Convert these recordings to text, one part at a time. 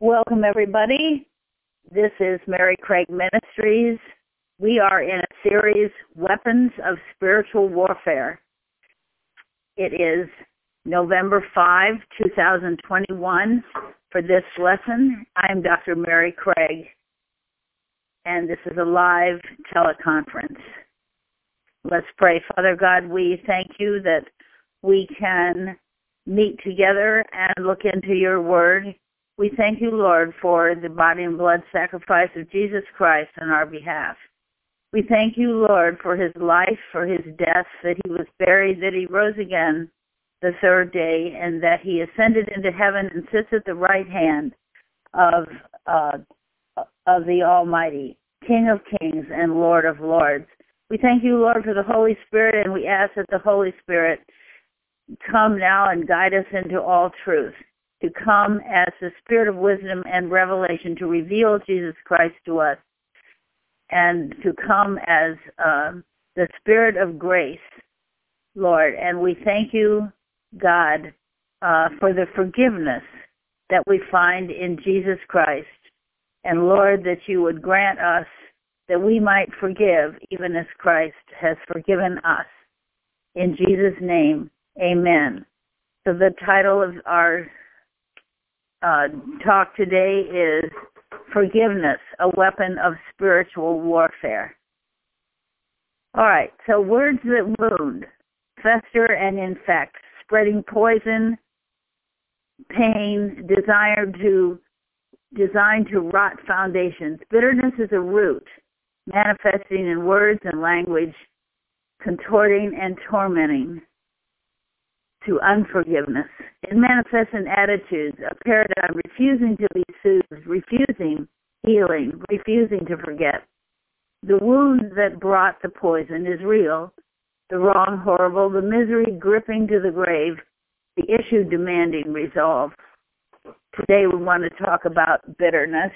Welcome, everybody. This is Mary Craig Ministries. We are in a series, Weapons of Spiritual Warfare. It is November 5, 2021. For this lesson, I am Dr. Mary Craig, and this is a live teleconference. Let's pray. Father God, we thank you that we can meet together and look into your word. We thank you, Lord, for the body and blood sacrifice of Jesus Christ on our behalf. We thank you, Lord, for his life, for his death, that he was buried, that he rose again the third day, and that he ascended into heaven and sits at the right hand of the Almighty, King of kings and Lord of lords. We thank you, Lord, for the Holy Spirit, and we ask that the Holy Spirit come now and guide us into all truth, to come as the Spirit of wisdom and revelation to reveal Jesus Christ to us, and to come as the Spirit of grace, Lord. And we thank you, God, for the forgiveness that we find in Jesus Christ. And Lord, that you would grant us that we might forgive even as Christ has forgiven us. In Jesus' name, amen. So the title of our talk today is Forgiveness, a Weapon of Spiritual Warfare. All right, so words that wound, fester and infect, spreading poison, pain, designed to rot foundations. Bitterness is a root, manifesting in words and language, contorting and tormenting to unforgiveness. It manifests in attitudes, a paradigm, refusing to be soothed, refusing healing, refusing to forget. The wound that brought the poison is real, the wrong horrible, the misery gripping to the grave, the issue demanding resolve. Today we want to talk about bitterness,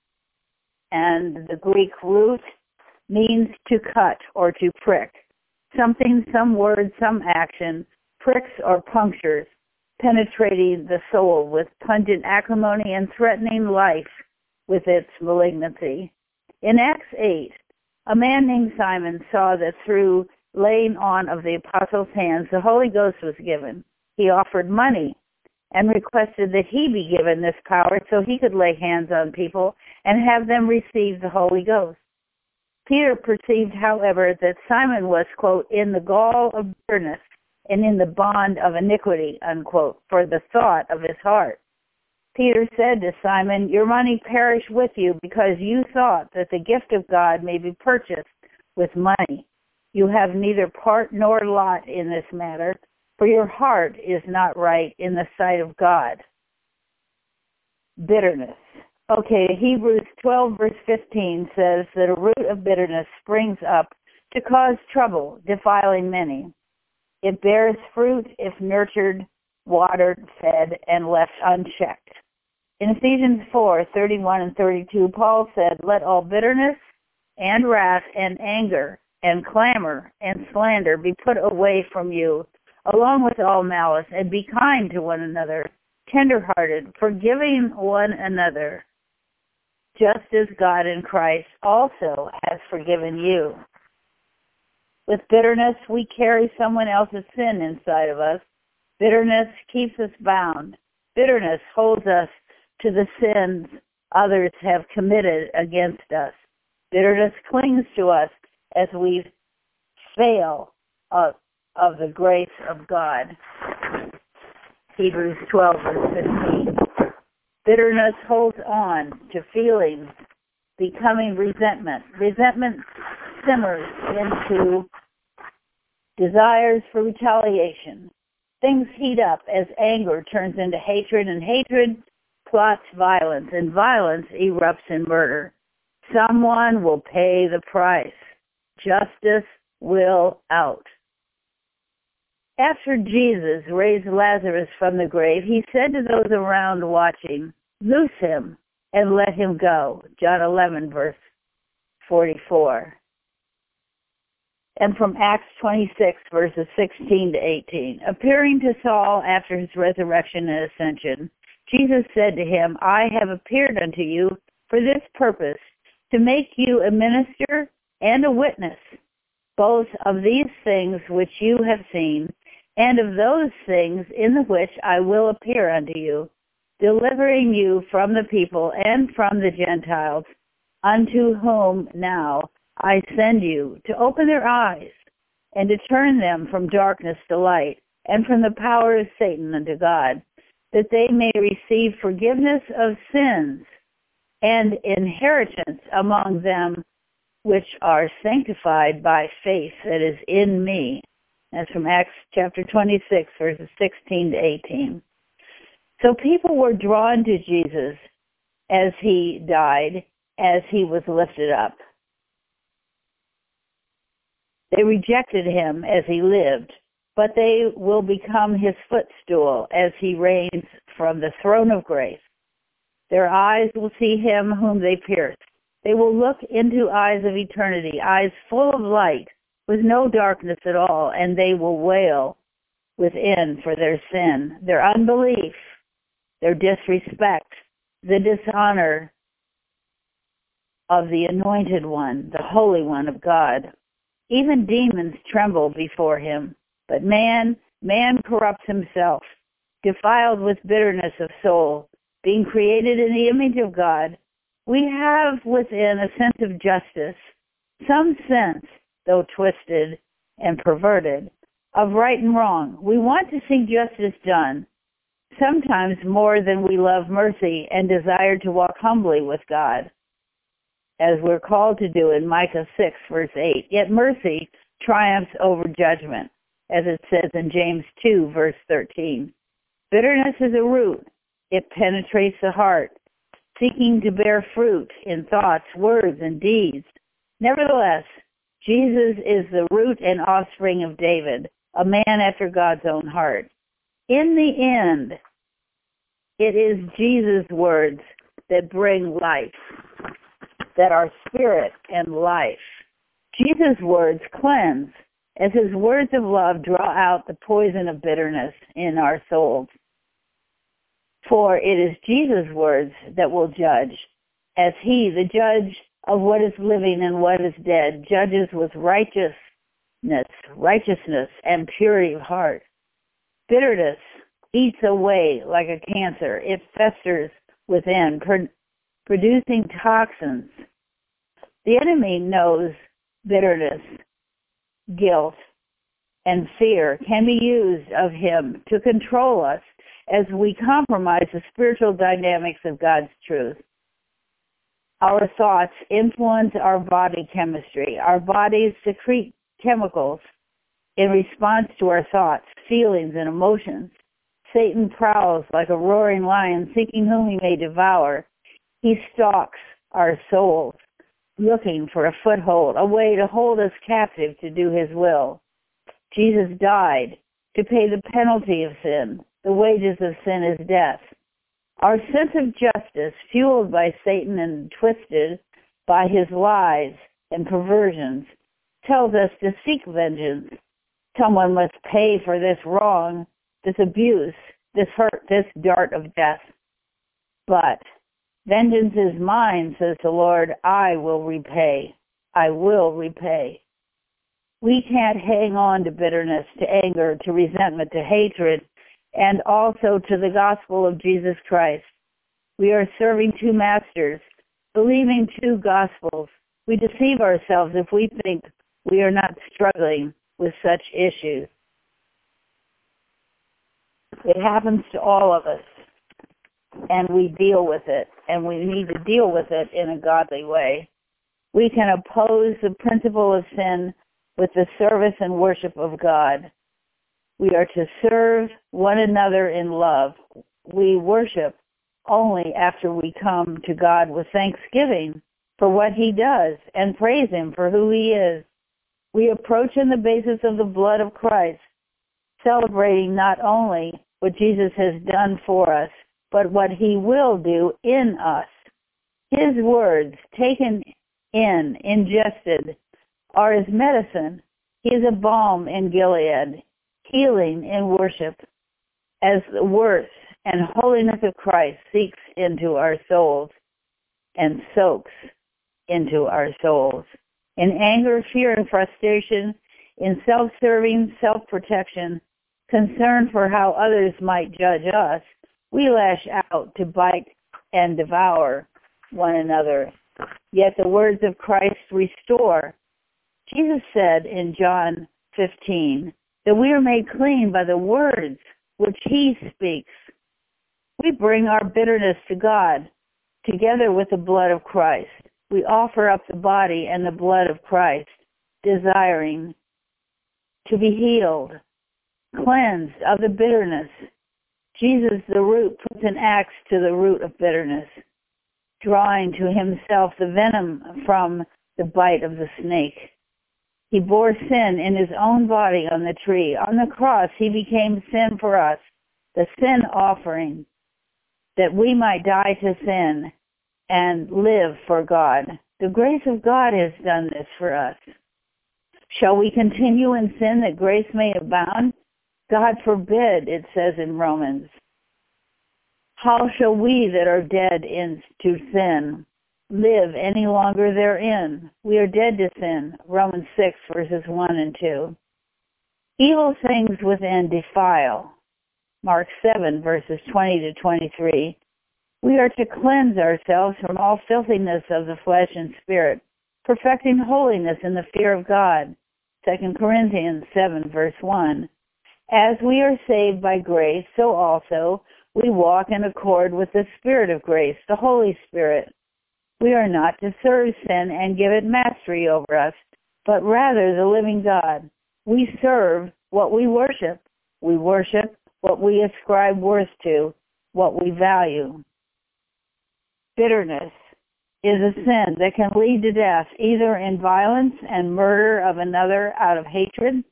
and the Greek root means to cut or to prick. Something, some word, some action, pricks or punctures, penetrating the soul with pungent acrimony and threatening life with its malignancy. In Acts 8, a man named Simon saw that through laying on of the apostles' hands, the Holy Ghost was given. He offered money and requested that he be given this power so he could lay hands on people and have them receive the Holy Ghost. Peter perceived, however, that Simon was, quote, in the gall of bitterness and in the bond of iniquity, unquote, for the thought of his heart. Peter said to Simon, your money perish with you because you thought that the gift of God may be purchased with money. You have neither part nor lot in this matter, for your heart is not right in the sight of God. Bitterness. Okay, Hebrews 12 verse 15 says that a root of bitterness springs up to cause trouble, defiling many. It bears fruit if nurtured, watered, fed, and left unchecked. In Ephesians 4:31 and 32, Paul said, let all bitterness and wrath and anger and clamor and slander be put away from you, along with all malice, and be kind to one another, tender-hearted, forgiving one another, just as God in Christ also has forgiven you. With bitterness, we carry someone else's sin inside of us. Bitterness keeps us bound. Bitterness holds us to the sins others have committed against us. Bitterness clings to us as we fail of the grace of God. Hebrews 12 verse 15. Bitterness holds on to feelings, becoming resentment. Resentment simmers into desires for retaliation. Things heat up as anger turns into hatred, and hatred plots violence, and violence erupts in murder. Someone will pay the price. Justice will out. After Jesus raised Lazarus from the grave, he said to those around watching, loose him and let him go. John 11, verse 44. And from Acts 26, verses 16 to 18. Appearing to Saul after his resurrection and ascension, Jesus said to him, I have appeared unto you for this purpose, to make you a minister and a witness, both of these things which you have seen, and of those things in the which I will appear unto you, delivering you from the people and from the Gentiles, unto whom now I send you, to open their eyes, and to turn them from darkness to light, and from the power of Satan unto God, that they may receive forgiveness of sins and inheritance among them which are sanctified by faith that is in me. That's from Acts chapter 26, verses 16 to 18. So people were drawn to Jesus as he died, as he was lifted up. They rejected him as he lived, but they will become his footstool as he reigns from the throne of grace. Their eyes will see him whom they pierced. They will look into eyes of eternity, eyes full of light, with no darkness at all, and they will wail within for their sin, their unbelief, their disrespect, the dishonor of the Anointed One, the Holy One of God. Even demons tremble before him. But man corrupts himself, defiled with bitterness of soul, being created in the image of God. We have within a sense of justice, some sense, though twisted and perverted, of right and wrong. We want to see justice done, sometimes more than we love mercy and desire to walk humbly with God, as we're called to do in Micah 6, verse 8. Yet mercy triumphs over judgment, as it says in James 2, verse 13. Bitterness is a root. It penetrates the heart, seeking to bear fruit in thoughts, words, and deeds. Nevertheless, Jesus is the root and offspring of David, a man after God's own heart. In the end, it is Jesus' words that bring life, that are spirit and life. Jesus' words cleanse, as his words of love draw out the poison of bitterness in our souls. For it is Jesus' words that will judge, as he, the judge of what is living and what is dead, judges with righteousness and purity of heart. Bitterness eats away like a cancer. It festers within, producing toxins. The enemy knows bitterness, guilt, and fear can be used of him to control us as we compromise the spiritual dynamics of God's truth. Our thoughts influence our body chemistry. Our bodies secrete chemicals in response to our thoughts, feelings, and emotions. Satan prowls like a roaring lion, seeking whom he may devour. He stalks our souls, looking for a foothold, a way to hold us captive to do his will. Jesus died to pay the penalty of sin. The wages of sin is death. Our sense of justice, fueled by Satan and twisted by his lies and perversions, tells us to seek vengeance. Someone must pay for this wrong, this abuse, this hurt, this dart of death. But vengeance is mine, says the Lord. I will repay. I will repay. We can't hang on to bitterness, to anger, to resentment, to hatred, and also to the gospel of Jesus Christ. We are serving two masters, believing two gospels. We deceive ourselves if we think we are not struggling with such issues. It happens to all of us, and we deal with it, and we need to deal with it in a godly way. We can oppose the principle of sin with the service and worship of God. We are to serve one another in love. We worship only after we come to God with thanksgiving for what he does and praise him for who he is. We approach on the basis of the blood of Christ, celebrating not only what Jesus has done for us, but what he will do in us. His words, taken in, ingested, are his medicine. He is a balm in Gilead, healing in worship, as the worth and holiness of Christ seeks into our souls and soaks into our souls. In anger, fear, and frustration, in self-serving, self-protection, concern for how others might judge us, we lash out to bite and devour one another. Yet the words of Christ restore. Jesus said in John 15 that we are made clean by the words which he speaks. We bring our bitterness to God together with the blood of Christ. We offer up the body and the blood of Christ, desiring to be healed, cleansed of the bitterness. Jesus, the root, puts an axe to the root of bitterness, drawing to himself the venom from the bite of the snake. He bore sin in his own body on the tree. On the cross, he became sin for us, the sin offering, that we might die to sin and live for God. The grace of God has done this for us. Shall we continue in sin that grace may abound? God forbid, it says in Romans. How shall we that are dead to sin live any longer therein? We are dead to sin. Romans 6, verses 1 and 2. Evil things within defile. Mark 7, verses 20 to 23. We are to cleanse ourselves from all filthiness of the flesh and spirit, perfecting holiness in the fear of God. 2 Corinthians 7, verse 1. As we are saved by grace, so also we walk in accord with the Spirit of grace, the Holy Spirit. We are not to serve sin and give it mastery over us, but rather the living God. We serve what we worship. We worship what we ascribe worth to, what we value. Bitterness is a sin that can lead to death, either in violence and murder of another out of hatred,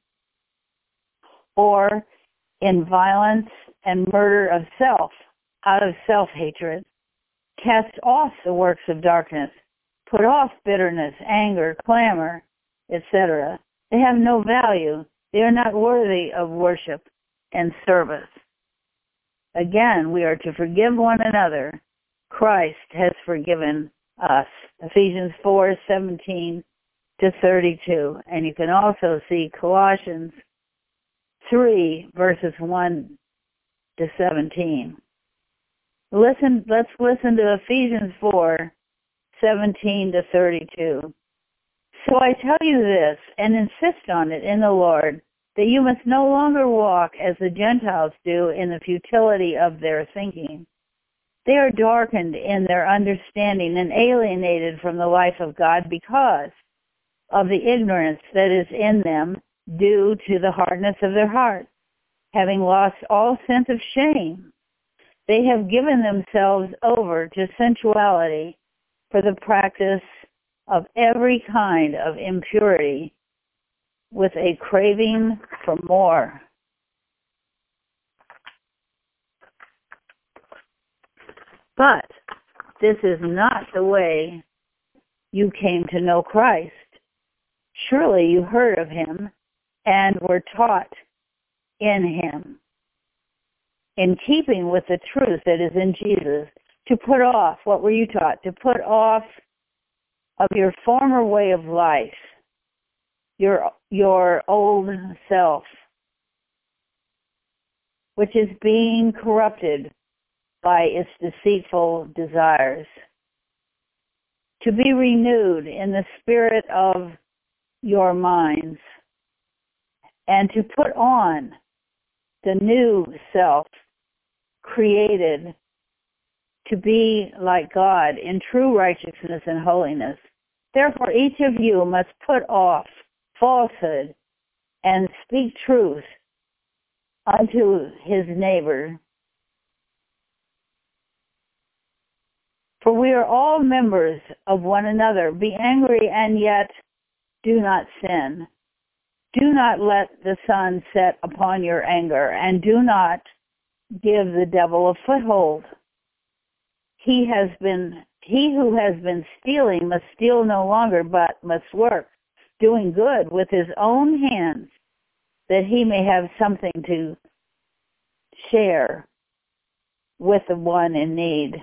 or in violence and murder of self out of self-hatred. Cast off the works of darkness. Put off bitterness, anger, clamor, etc. They have no value. They are not worthy of worship and service. Again, we are to forgive one another. Christ has forgiven us. Ephesians 4:17 to 32. And you can also see Colossians 3, verses 1 to 17. Let's listen to Ephesians 4:17 to 32. So I tell you this, and insist on it in the Lord, that you must no longer walk as the Gentiles do in the futility of their thinking. They are darkened in their understanding and alienated from the life of God because of the ignorance that is in them due to the hardness of their heart. Having lost all sense of shame, they have given themselves over to sensuality for the practice of every kind of impurity with a craving for more. But this is not the way you came to know Christ. Surely you heard of him and were taught in him, in keeping with the truth that is in Jesus, to put off, what were you taught? To put off of your former way of life, your old self, which is being corrupted by its deceitful desires, to be renewed in the spirit of your minds, and to put on the new self, created to be like God in true righteousness and holiness. Therefore, each of you must put off falsehood and speak truth unto his neighbor. For we are all members of one another. Be angry and yet do not sin. Do not let the sun set upon your anger, and do not give the devil a foothold. He who has been stealing must steal no longer, but must work, doing good with his own hands, that he may have something to share with the one in need.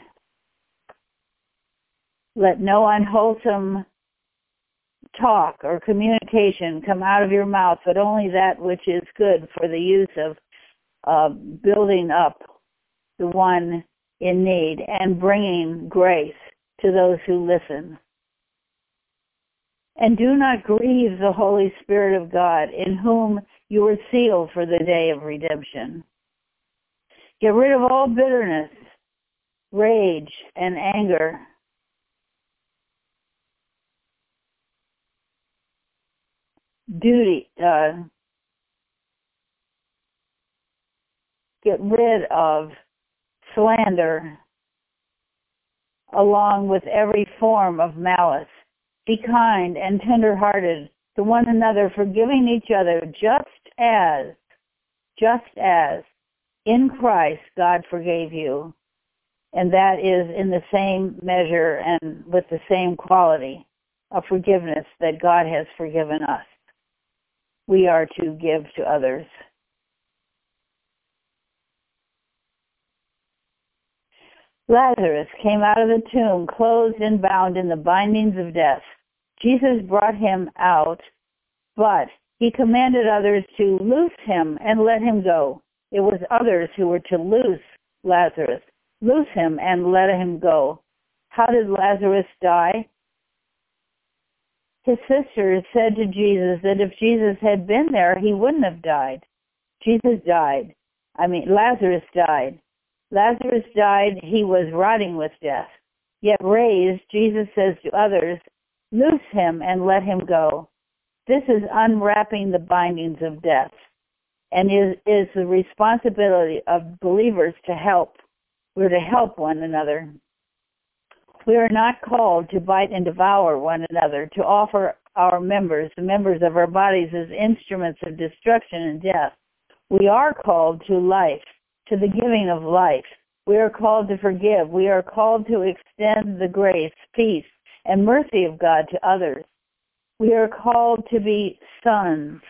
Let no unwholesome talk or communication come out of your mouth, but only that which is good for the use of building up the one in need and bringing grace to those who listen. And do not grieve the Holy Spirit of God, in whom you were sealed for the day of redemption. Get rid of all bitterness, rage, and anger. Get rid of slander, along with every form of malice. Be kind and tender-hearted to one another, forgiving each other, just as in Christ God forgave you. And that is in the same measure and with the same quality of forgiveness that God has forgiven us. We are to give to others. Lazarus came out of the tomb, clothed and bound in the bindings of death. Jesus brought him out, but he commanded others to loose him and let him go. It was others who were to loose Lazarus, loose him and let him go. How did Lazarus die? His sisters said to Jesus that if Jesus had been there, he wouldn't have died. Lazarus died. Lazarus died, he was rotting with death. Yet raised, Jesus says to others, loose him and let him go. This is unwrapping the bindings of death, and is the responsibility of believers to help. We're to help one another. We are not called to bite and devour one another, to offer our members, the members of our bodies, as instruments of destruction and death. We are called to life, to the giving of life. We are called to forgive. We are called to extend the grace, peace, and mercy of God to others. We are called to be sons,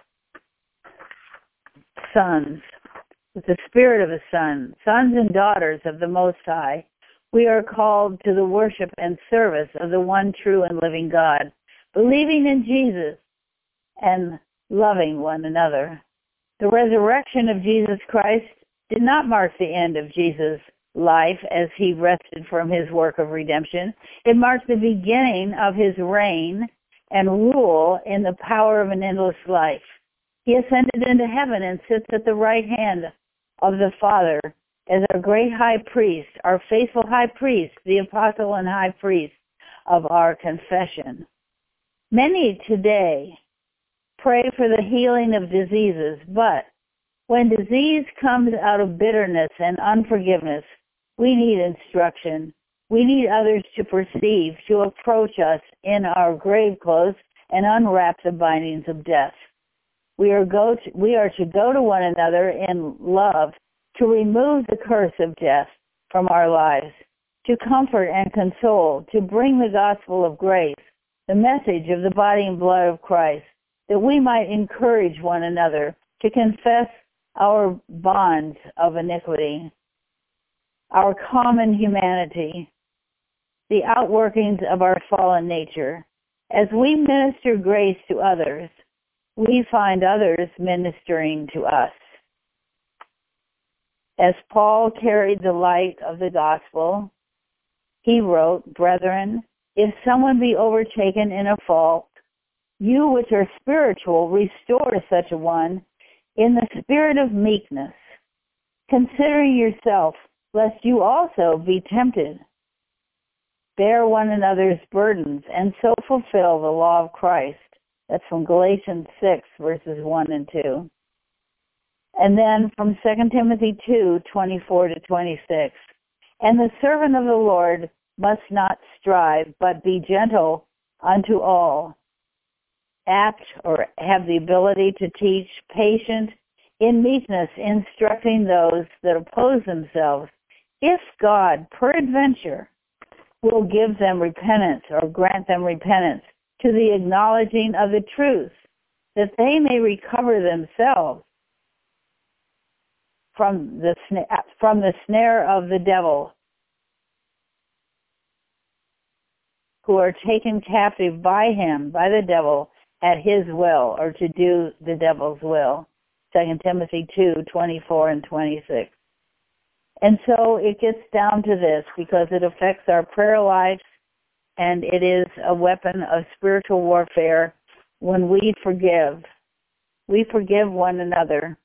with the spirit of a son, sons and daughters of the Most High. We are called to the worship and service of the one true and living God, believing in Jesus and loving one another. The resurrection of Jesus Christ did not mark the end of Jesus' life as he rested from his work of redemption. It marked the beginning of his reign and rule in the power of an endless life. He ascended into heaven and sits at the right hand of the Father as our great high priest, our faithful high priest, the apostle and high priest of our confession. Many today pray for the healing of diseases, but when disease comes out of bitterness and unforgiveness, we need instruction. We need others to perceive, to approach us in our grave clothes and unwrap the bindings of death. We are to go to one another in love, to remove the curse of death from our lives, to comfort and console, to bring the gospel of grace, the message of the body and blood of Christ, that we might encourage one another to confess our bonds of iniquity, our common humanity, the outworkings of our fallen nature. As we minister grace to others, we find others ministering to us. As Paul carried the light of the gospel, he wrote, "Brethren, if someone be overtaken in a fault, you which are spiritual, restore such a one in the spirit of meekness, considering yourself, lest you also be tempted. Bear one another's burdens, and so fulfill the law of Christ." That's from Galatians 6, verses 1 and 2. And then from 2 Timothy 2, 24 to 26. "And the servant of the Lord must not strive, but be gentle unto all, apt or have the ability to teach, patient, in meekness, instructing those that oppose themselves, if God, peradventure, will give them repentance or grant them repentance to the acknowledging of the truth, that they may recover themselves from the snare of the devil, who are taken captive by him, by the devil, at his will, or to do the devil's will. 2 Timothy 2:24 and 26. And so it gets down to this, because it affects our prayer lives, and it is a weapon of spiritual warfare when we forgive. We forgive one another.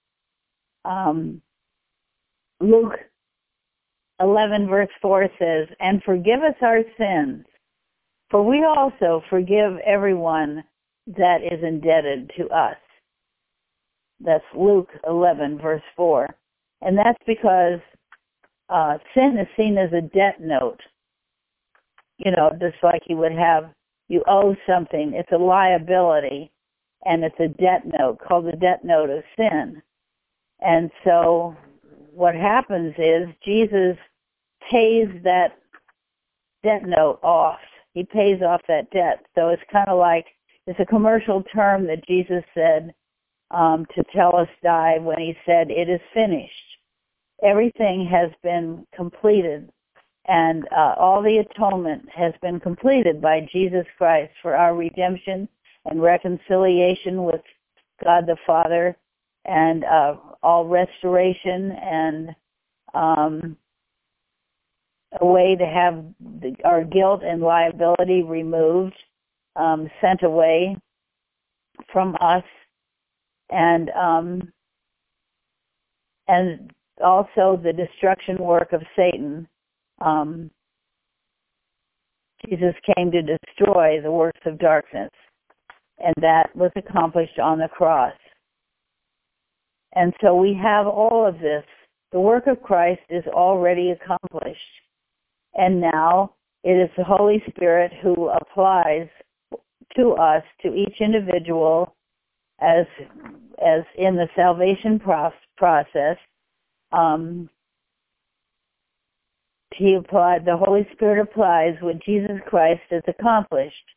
Luke 11 verse 4 says, "And forgive us our sins, for we also forgive everyone that is indebted to us." That's Luke 11 verse 4. And that's because sin is seen as a debt note. You know, just like you owe something. It's a liability, and it's a debt note called the debt note of sin. And so what happens is Jesus pays that debt note off. He pays off that debt. So it's kind of like, it's a commercial term that Jesus said to tell us die when he said, "It is finished." Everything has been completed, and all the atonement has been completed by Jesus Christ for our redemption and reconciliation with God the Father, and all restoration, and a way to have our guilt and liability removed, sent away from us, and also the destruction work of Satan. Jesus came to destroy the works of darkness, and that was accomplished on the cross. And so we have all of this. The work of Christ is already accomplished. And now it is the Holy Spirit who applies to us, to each individual, as in the salvation process. The Holy Spirit applies what Jesus Christ has accomplished.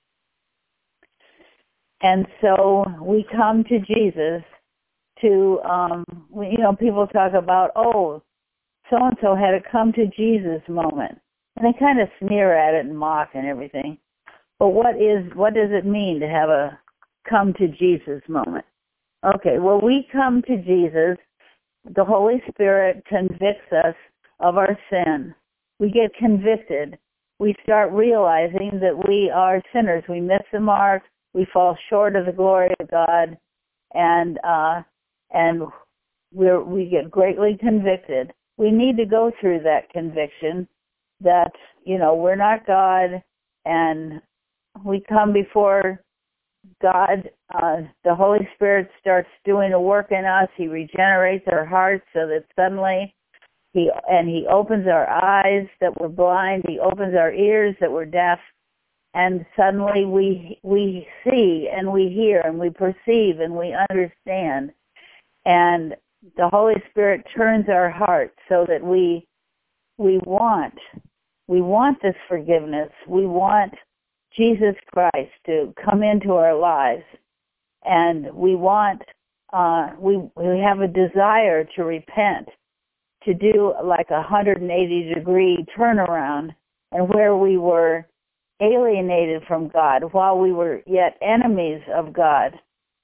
And so we come to Jesus to, people talk about, so-and-so had a come to Jesus moment. And they kind of sneer at it and mock and everything. But what does it mean to have a come to Jesus moment? Okay, well, we come to Jesus. The Holy Spirit convicts us of our sin. We get convicted. We start realizing that we are sinners. We miss the mark. We fall short of the glory of God, and we get greatly convicted. We need to go through that conviction that, we're not God, and we come before God. The Holy Spirit starts doing a work in us. He regenerates our hearts so that suddenly He opens our eyes that were blind. He opens our ears that were deaf. And suddenly we see and we hear and we perceive and we understand. And the Holy Spirit turns our hearts so that we want this forgiveness. We want Jesus Christ to come into our lives. And we want, we have a desire to repent, to do like a 180-degree turnaround, and where we were alienated from God, while we were yet enemies of God,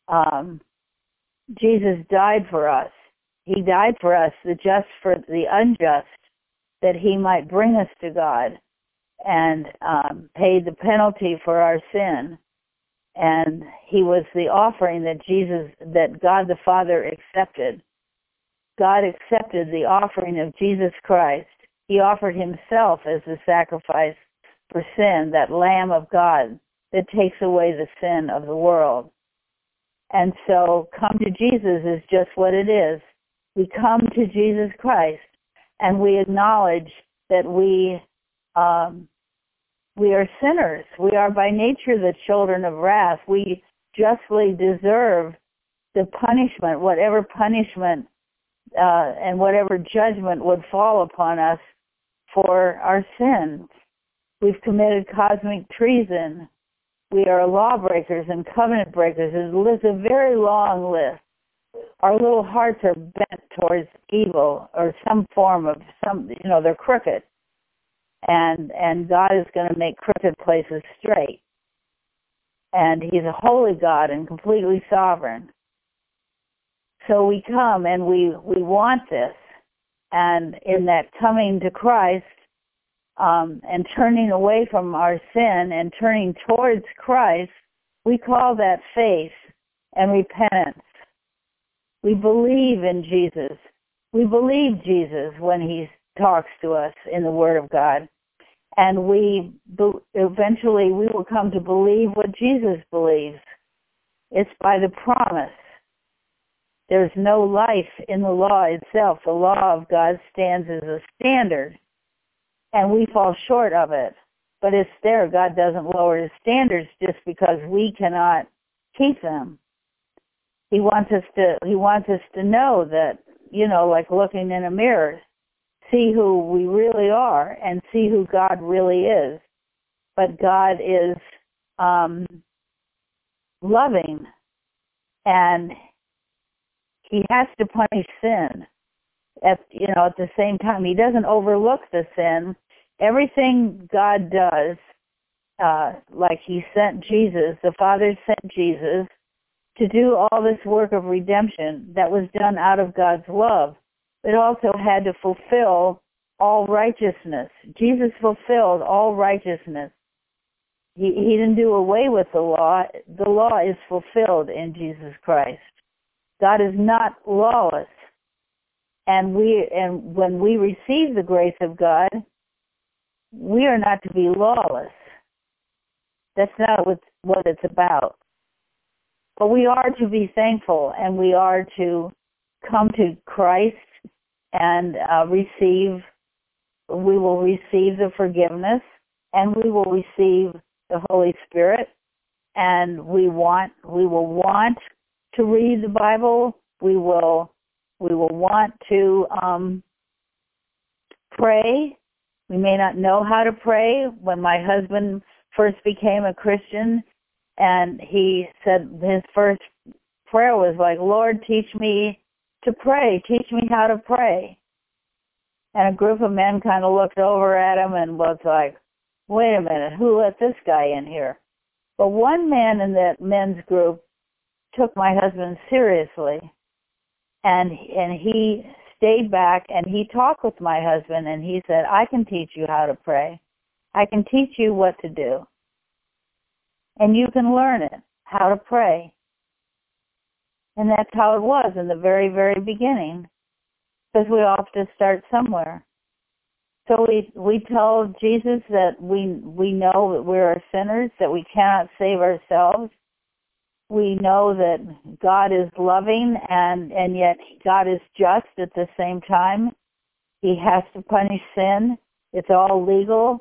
Jesus died for us. He died for us, the just for the unjust, that he might bring us to God, and paid the penalty for our sin. And he was the offering that God the Father accepted. God accepted the offering of Jesus Christ. He offered himself as the sacrifice for sin, that Lamb of God that takes away the sin of the world. And so come to Jesus is just what it is. We come to Jesus Christ, and we acknowledge that we are sinners. We are by nature the children of wrath. We justly deserve the punishment, whatever punishment and whatever judgment would fall upon us for our sins. We've committed cosmic treason. We are lawbreakers and covenant breakers. It's a very long list. our little hearts are bent towards evil or some form of they're crooked. And God is going to make crooked places straight. And he's a holy God and completely sovereign. So we come and we want this. And in that coming to Christ and turning away from our sin and turning towards Christ, we call that faith and repentance. We believe in Jesus. We believe Jesus when he talks to us in the Word of God. And eventually we will come to believe what Jesus believes. It's by the promise. There's no life in the law itself. The law of God stands as a standard, and we fall short of it. But it's there. God doesn't lower his standards just because we cannot keep them. He wants us to know that, like looking in a mirror, see who we really are and see who God really is. But God is loving, and he has to punish sin at the same time. He doesn't overlook the sin. Everything God does, like he sent Jesus, the Father sent Jesus to do all this work of redemption that was done out of God's love. It also had to fulfill all righteousness. Jesus fulfilled all righteousness. He didn't do away with the law. The law is fulfilled in Jesus Christ. God is not lawless. And when we receive the grace of God, we are not to be lawless. That's not what it's about. But we are to be thankful, and we are to come to Christ and we will receive the forgiveness, and we will receive the Holy Spirit, and we will want to read the Bible. We will want to pray. We may not know how to pray. When my husband first became a Christian, and he said his first prayer was like, Lord, teach me to pray. Teach me how to pray. And a group of men kind of looked over at him and was like, wait a minute, who let this guy in here? But one man in that men's group took my husband seriously, and he stayed back and he talked with my husband, and he said, I can teach you how to pray. I can teach you what to do. And you can learn it, how to pray. And that's how it was in the very, very beginning, because we all have to start somewhere. So we tell Jesus that we know that we're sinners, that we cannot save ourselves. We know that God is loving, and yet God is just at the same time. He has to punish sin. It's all legal.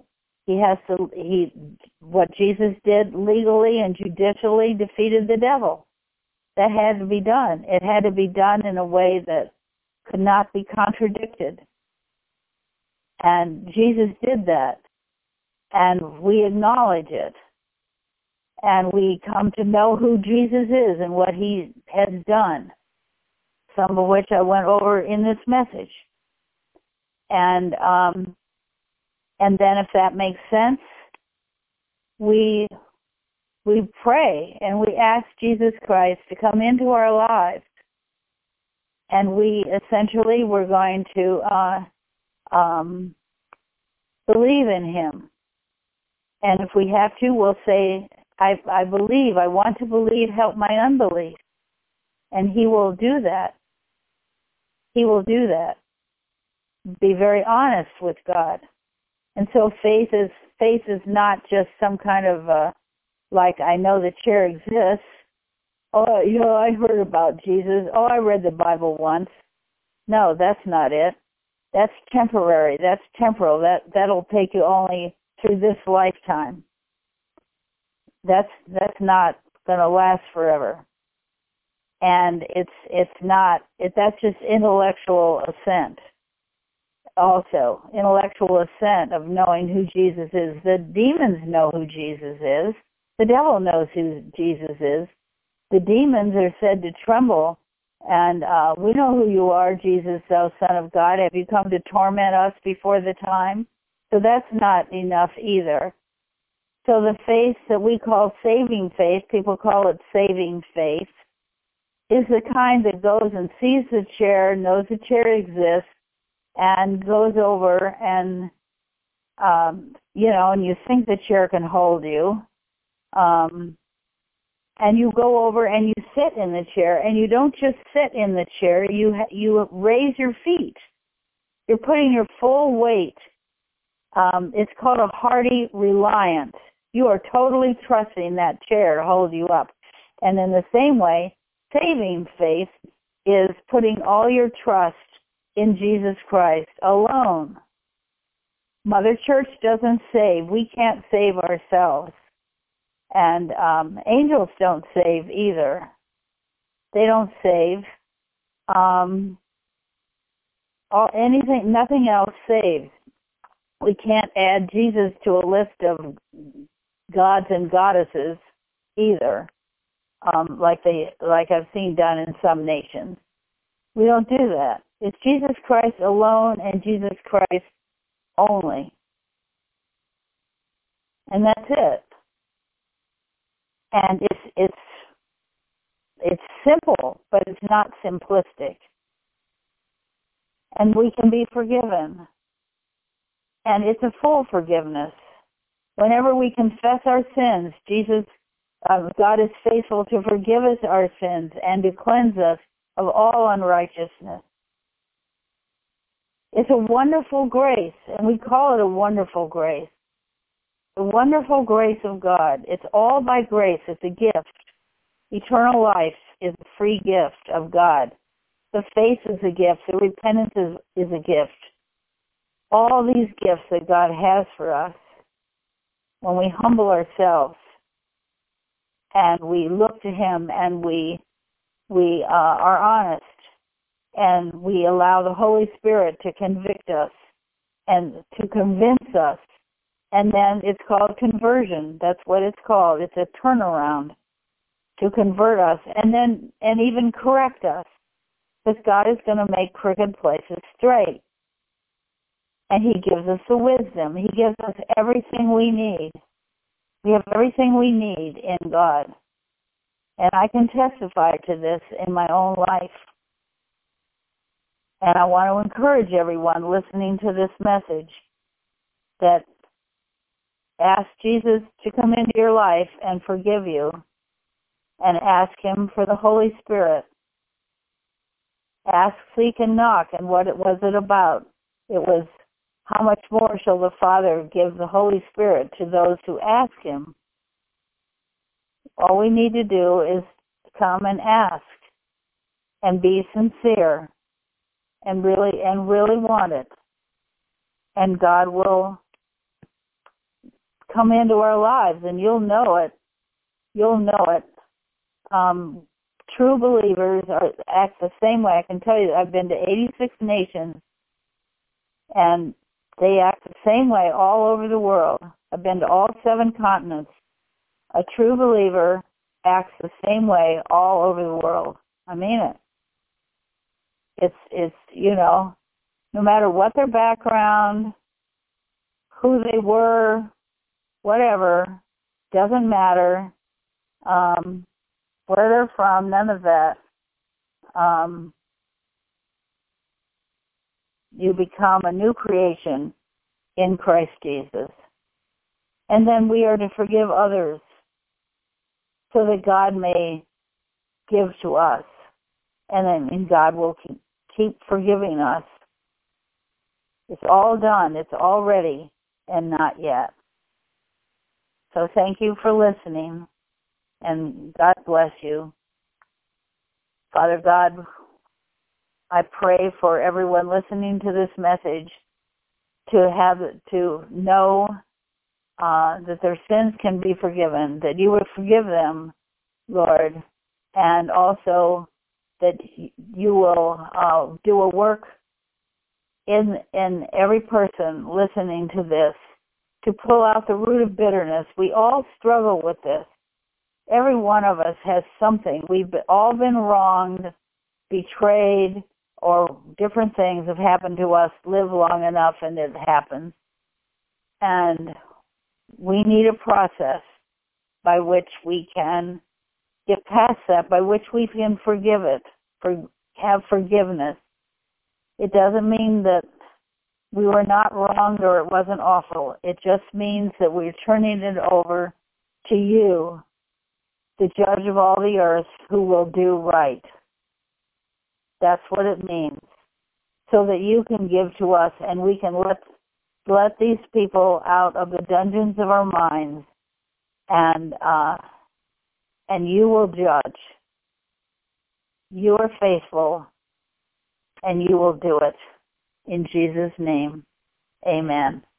What Jesus did legally and judicially defeated the devil. That had to be done. It had to be done in a way that could not be contradicted. And Jesus did that. And we acknowledge it. And we come to know who Jesus is and what he has done, some of which I went over in this message. And then if that makes sense, we pray and we ask Jesus Christ to come into our lives. And we're going to believe in him. And if we have to, we'll say, I believe, I want to believe, help my unbelief. And he will do that. He will do that. Be very honest with God. And so faith is not just some kind of, like, I know the chair exists. Oh, I heard about Jesus. Oh, I read the Bible once. No, that's not it. That's temporary. That's temporal. That'll take you only through this lifetime. That's not going to last forever. And that's just intellectual assent. Also, intellectual assent of knowing who Jesus is. The demons know who Jesus is. The devil knows who Jesus is. The demons are said to tremble And we know who you are, Jesus, thou Son of God. Have you come to torment us before the time? So that's not enough either. So the faith that we call saving faith, people call it saving faith, is the kind that goes and sees the chair, knows the chair exists, and goes over and, and you think the chair can hold you. And you go over and you sit in the chair, and you don't just sit in the chair, you raise your feet. You're putting your full weight. It's called a hearty reliance. You are totally trusting that chair to hold you up. And in the same way, saving faith is putting all your trust in Jesus Christ alone. Mother Church doesn't save. We can't save ourselves. And angels don't save either. They don't save. Nothing else saves. We can't add Jesus to a list of gods and goddesses either, like I've seen done in some nations. We don't do that. It's Jesus Christ alone and Jesus Christ only. And that's it. And it's simple, but it's not simplistic. And we can be forgiven. And it's a full forgiveness. Whenever we confess our sins, God is faithful to forgive us our sins and to cleanse us of all unrighteousness. It's a wonderful grace, and we call it a wonderful grace. The wonderful grace of God. It's all by grace. It's a gift. Eternal life is a free gift of God. The faith is a gift. The repentance is a gift. All these gifts that God has for us, when we humble ourselves and we look to Him and we are honest and we allow the Holy Spirit to convict us and to convince us. And then it's called conversion. That's what it's called. It's a turnaround to convert us and even correct us. Because God is going to make crooked places straight. And He gives us the wisdom. He gives us everything we need. We have everything we need in God. And I can testify to this in my own life. And I want to encourage everyone listening to this message that ask Jesus to come into your life and forgive you, and ask Him for the Holy Spirit. Ask, seek, and knock. And what was it about? It was, how much more shall the Father give the Holy Spirit to those who ask Him? All we need to do is come and ask and be sincere and really want it. And God will come into our lives, and you'll know it. You'll know it. True believers act the same way. I can tell you, I've been to 86 nations, and they act the same way all over the world. I've been to all 7 continents. A true believer acts the same way all over the world. I mean it. It's no matter what their background, who they were, whatever, doesn't matter. Where they're from, none of that. You become a new creation in Christ Jesus. And then we are to forgive others so that God may give to us. And then God will keep forgiving us. It's all done. It's all ready and not yet. So thank you for listening, and God bless you. Father God, I pray for everyone listening to this message to know that their sins can be forgiven, that you would forgive them, Lord, and also that you will do a work in every person listening to this to pull out the root of bitterness. We all struggle with this. Every one of us has something. We've all been wronged betrayed, or different things have happened to us, live long enough and it happens. And we need a process by which we can get past that, by which we can forgive it, have forgiveness. It doesn't mean that we were not wronged or it wasn't awful. It just means that we're turning it over to you, the judge of all the earth, who will do right. That's what it means. So that you can give to us and we can let these people out of the dungeons of our minds, and you will judge. You are faithful, and you will do it. In Jesus' name, amen.